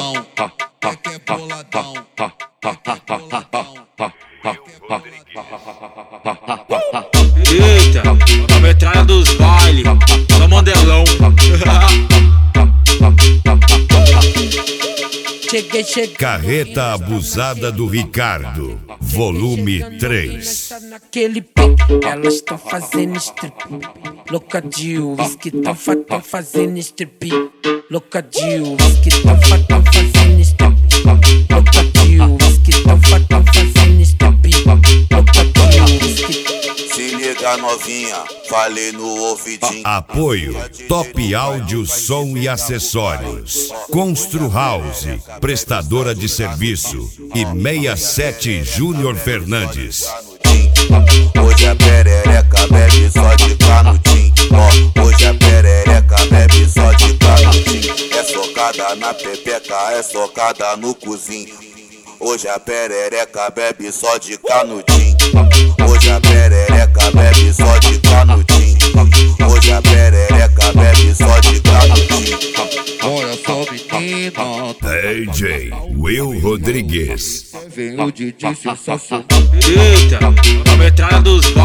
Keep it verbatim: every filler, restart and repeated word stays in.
boladão, é que é boladão, é que é boladão. Eita, a metralha dos bailes, só mandelão. Cheguei, cheguei. Carreta Abusada do Ricardo, volume três. Naquele pique, elas tão fazendo strip. Louca de uísque, tão tão fazendo strip. Louca de uísque, tão tão fazendo strip. Louca de uísque, tão tão fazendo strip. Louca de uísque. Se liga novinha, falei no ouvidinho. Apoio Top Áudio, Som e Acessórios, Constru House, prestadora de serviço, e sessenta e sete Júnior Fernandes. Hoje a perereca bebe só de canutim. Ó, hoje a perereca bebe só de canutim. É socada na pepeca, é socada no cozinho. Hoje a perereca bebe só de canutim. Hoje a perereca bebe só de canutim. Hoje a perereca bebe só de canutim. Olha só, menina, D J Will Rodrigues. vem o Didi sensacional. Eita, a metralha dos